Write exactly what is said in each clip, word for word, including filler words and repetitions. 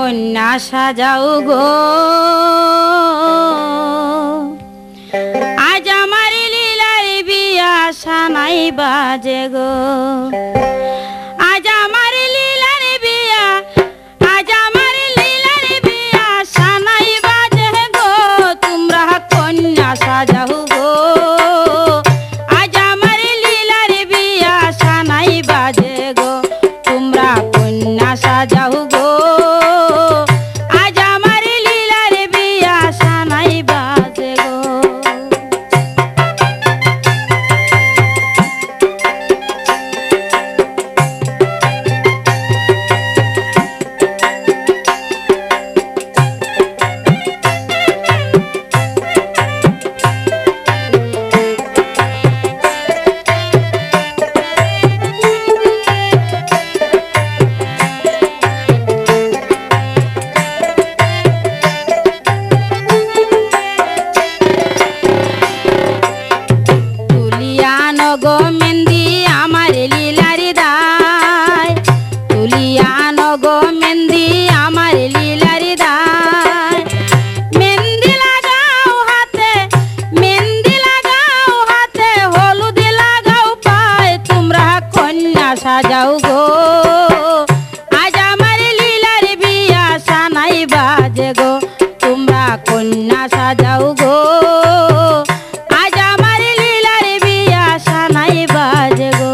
কন্যা সাজাও গো আজ আমার লীলার বিয়া সানাই বাজে গো আজ আমার লীলার বিয়া আজ আমার লীলার বিয়া সানাই বাজে গো তোমরা কন্যা সাজাও গো আজ আমার লীলার বিয়া সানাই বাজে গো তোমরা কন্যা সাজাও গো আজ আমার লীলার বিয়া সানাই বাজে গো গো মেহেন্দি আমার লীলার দায় তুলিয়ান গো মেহেন্দি আমার লীলার দায় মেহেন্দি লাগাও হাতে মেহেন্দি লাগাও হাতে হলুদ লাগাও পায় তোমরা কন্যা সাজাও গো আজ আমার লীলার বিয়া সানাই বাজে গো তোমরা কন্যা সাজাও গো আজ আমার লীলার বিয়া সানাই বাজে গো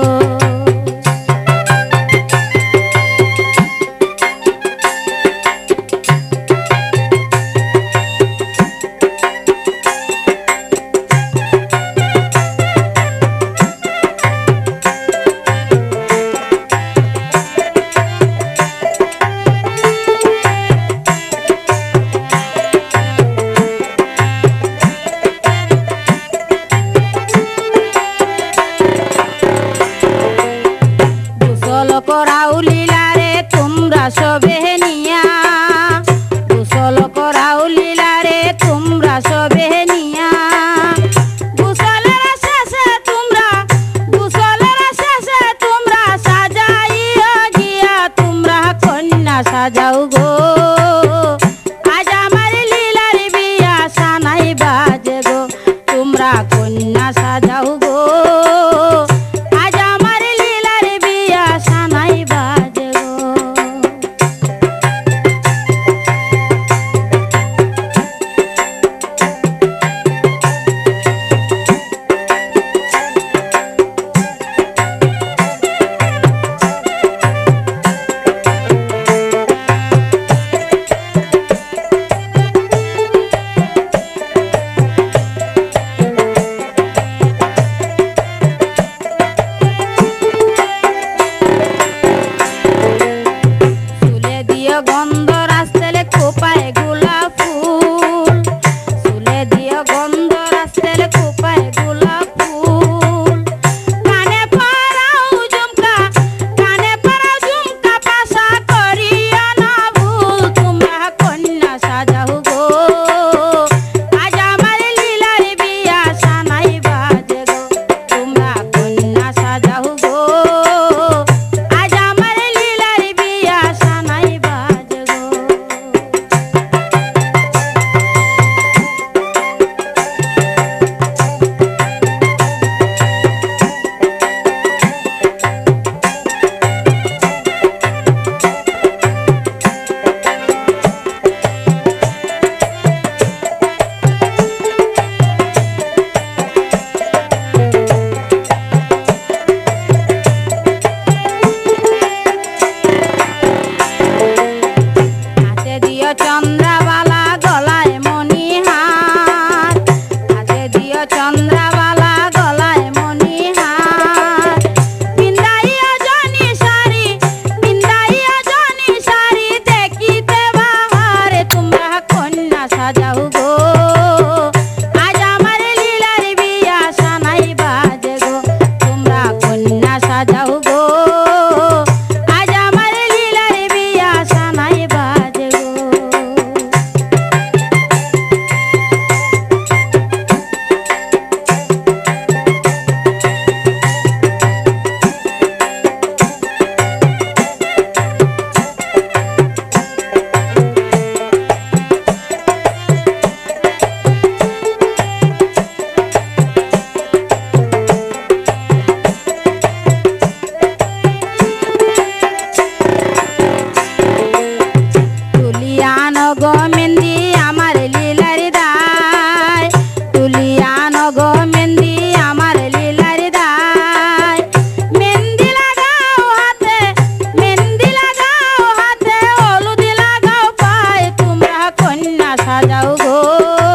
গো